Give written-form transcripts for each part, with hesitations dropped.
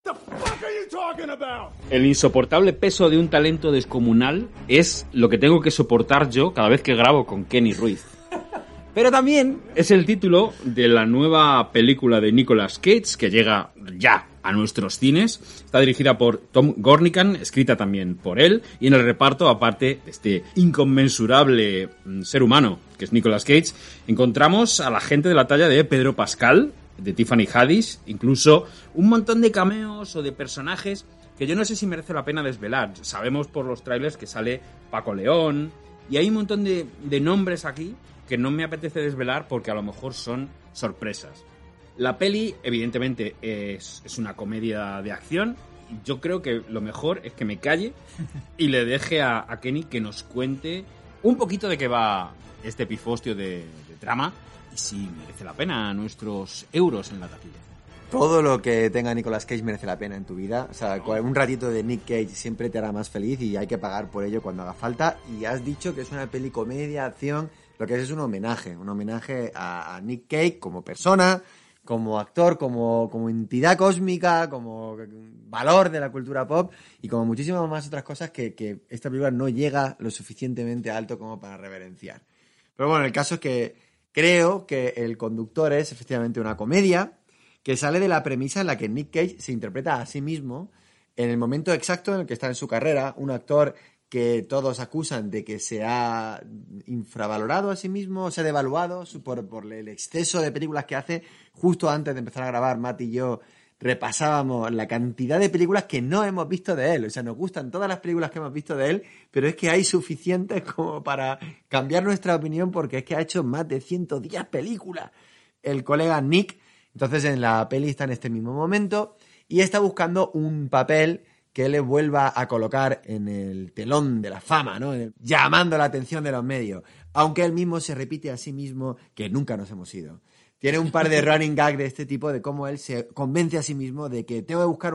El insoportable peso de un talento descomunal es lo que tengo que soportar yo cada vez que grabo con Kenny Ruiz. Pero también es el título de la nueva película de Nicolas Cage, que llega ya a nuestros cines. Está dirigida por Tom Gornican, escrita también por él, y en el reparto, aparte de este inconmensurable ser humano que es Nicolas Cage, encontramos a la gente de la talla de Pedro Pascal, de Tiffany Haddish, incluso un montón de cameos o de personajes que yo no sé si merece la pena desvelar. Sabemos por los trailers que sale Paco León, y hay un montón de nombres aquí que no me apetece desvelar porque a lo mejor son sorpresas. La peli, evidentemente, es una comedia de acción. Yo creo que lo mejor es que me calle y le deje a Kenny que nos cuente un poquito de qué va este pifostio de trama y si merece la pena nuestros euros en la taquilla. Todo lo que tenga Nicolas Cage merece la pena en tu vida. O sea, un ratito de Nick Cage siempre te hará más feliz y hay que pagar por ello cuando haga falta. Y has dicho que es una peli comedia, acción. Lo que es un homenaje a Nick Cage como persona, como actor, como entidad cósmica, como valor de la cultura pop y como muchísimas más otras cosas que esta película no llega lo suficientemente alto como para reverenciar. Pero bueno, el caso es que creo que El Conductor es efectivamente una comedia que sale de la premisa en la que Nick Cage se interpreta a sí mismo en el momento exacto en el que está en su carrera, un actor que todos acusan de que se ha infravalorado a sí mismo, se ha devaluado por el exceso de películas que hace. Justo antes de empezar a grabar, Matt y yo repasábamos la cantidad de películas que no hemos visto de él. O sea, nos gustan todas las películas que hemos visto de él, pero es que hay suficientes como para cambiar nuestra opinión porque es que ha hecho más de 110 películas el colega Nick. Entonces en la peli está en este mismo momento y está buscando un papel que le vuelva a colocar en el telón de la fama, ¿no? Llamando la atención de los medios, aunque él mismo se repite a sí mismo que nunca nos hemos ido. Tiene un par de running gag de este tipo, de cómo él se convence a sí mismo de que tengo que buscar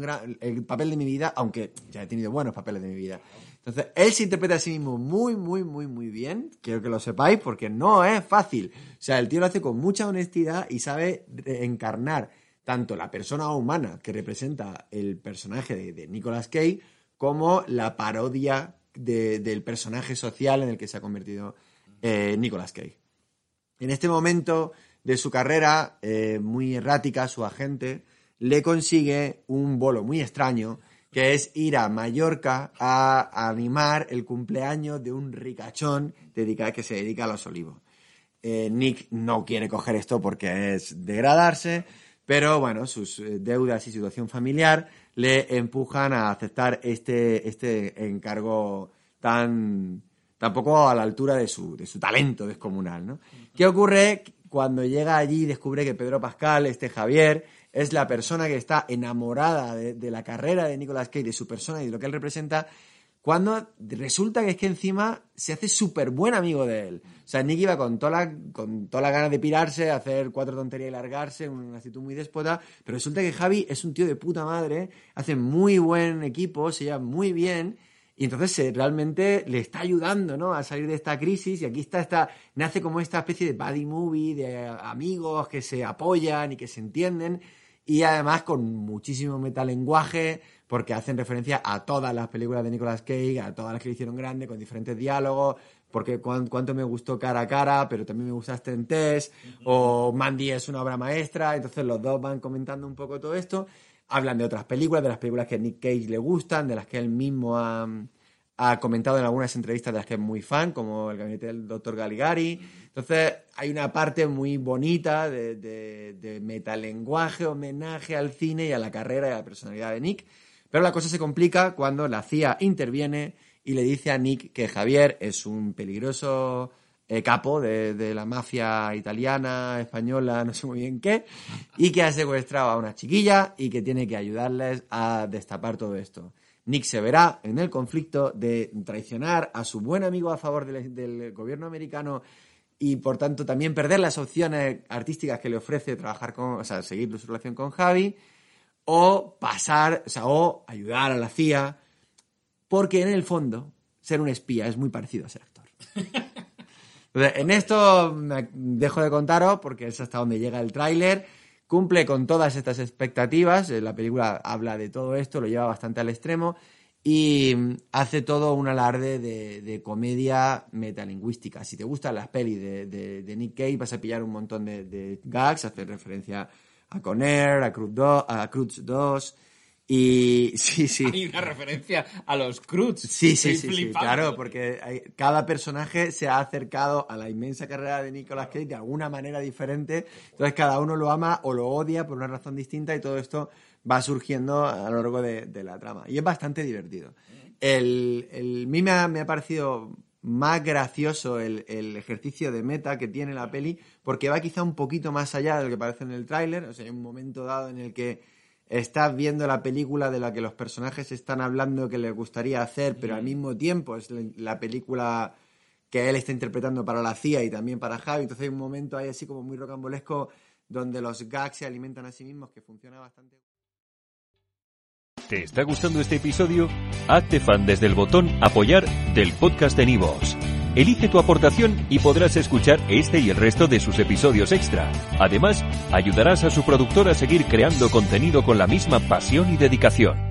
el papel de mi vida, aunque ya he tenido buenos papeles de mi vida. Entonces, él se interpreta a sí mismo muy, muy, muy, muy bien. Quiero que lo sepáis porque no es fácil. O sea, el tío lo hace con mucha honestidad y sabe encarnar tanto la persona humana que representa el personaje de Nicolas Cage como la parodia del personaje social en el que se ha convertido Nicolas Cage. En este momento de su carrera, muy errática, su agente le consigue un bolo muy extraño, que es ir a Mallorca a animar el cumpleaños de un ricachón que se dedica a los olivos. Nick no quiere coger esto porque es degradarse, pero bueno, sus deudas y situación familiar le empujan a aceptar este encargo tan poco a la altura de su talento descomunal, ¿no? ¿Qué ocurre? Cuando llega allí descubre que Pedro Pascal, Javier, es la persona que está enamorada de la carrera de Nicolas Cage, de su persona y de lo que él representa, cuando resulta que es que encima se hace súper buen amigo de él. O sea, Nick iba con toda la ganas de pirarse, hacer 4 tonterías y largarse, una actitud muy déspota, pero resulta que Javi es un tío de puta madre, hace muy buen equipo, se lleva muy bien, y entonces realmente le está ayudando, ¿no?, a salir de esta crisis, y aquí nace como esta especie de buddy movie, de amigos que se apoyan y que se entienden, y además con muchísimo metalenguaje, porque hacen referencia a todas las películas de Nicolas Cage, a todas las que le hicieron grande, con diferentes diálogos, porque cuánto me gustó Cara a Cara, pero también me gustaste en Test, o Mandy es una obra maestra, entonces los dos van comentando un poco todo esto, hablan de otras películas, de las películas que a Nick Cage le gustan, de las que él mismo ha comentado en algunas entrevistas de las que es muy fan, como El gabinete del Dr. Caligari. Entonces hay una parte muy bonita de metalenguaje, homenaje al cine y a la carrera y a la personalidad de Nick. Pero la cosa se complica cuando la CIA interviene y le dice a Nick que Javier es un peligroso capo de la mafia italiana, española, no sé muy bien qué, y que ha secuestrado a una chiquilla y que tiene que ayudarles a destapar todo esto. Nick se verá en el conflicto de traicionar a su buen amigo a favor del gobierno americano y por tanto también perder las opciones artísticas que le ofrece seguir su relación con Javi, o ayudar a la CIA, porque en el fondo ser un espía es muy parecido a ser actor. Entonces, en esto dejo de contaros porque es hasta donde llega el tráiler. cumple con todas estas expectativas. La película habla de todo esto, lo lleva bastante al extremo y hace todo un alarde de comedia metalingüística. Si te gustan las pelis de Nick Cage, vas a pillar un montón de gags, hace referencia a Con Air, a Croods 2... Y sí. Hay una referencia a los Croods. Sí, claro, porque cada personaje se ha acercado a la inmensa carrera de Nicolas Cage de alguna manera diferente. Entonces cada uno lo ama o lo odia por una razón distinta y todo esto va surgiendo a lo largo de la trama. Y es bastante divertido. A mí me ha parecido más gracioso el ejercicio de meta que tiene la peli, porque va quizá un poquito más allá de lo que parece en el tráiler. O sea, hay un momento dado en el que estás viendo la película de la que los personajes están hablando que les gustaría hacer, pero al mismo tiempo es la película que él está interpretando para la CIA y también para Javi. Entonces hay un momento ahí así como muy rocambolesco donde los gags se alimentan a sí mismos, que funciona bastante. ¿Te está gustando este episodio? Hazte fan desde el botón Apoyar del podcast de Nivos. Elige tu aportación y podrás escuchar este y el resto de sus episodios extra. Además, ayudarás a su productor a seguir creando contenido con la misma pasión y dedicación.